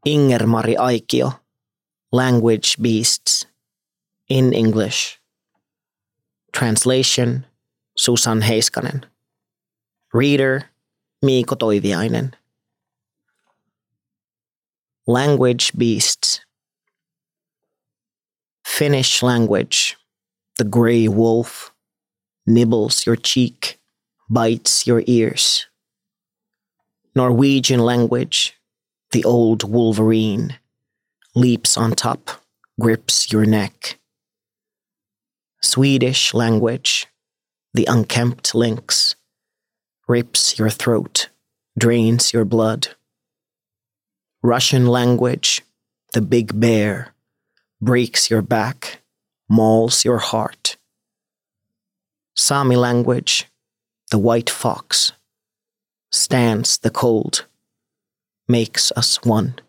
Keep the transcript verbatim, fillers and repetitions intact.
Inger-Mari Aikio, Language Beasts, in English. Translation, Susan Heiskanen. Reader, Miiko Toiviainen. Language Beasts. Finnish language, the grey wolf, nibbles your cheek, bites your ears. Norwegian language, the old wolverine, leaps on top, grips your neck. Swedish language, the unkempt lynx, rips your throat, drains your blood. Russian language, the big bear, breaks your back, mauls your heart. Sami language, the white fox, stands the cold, makes us one.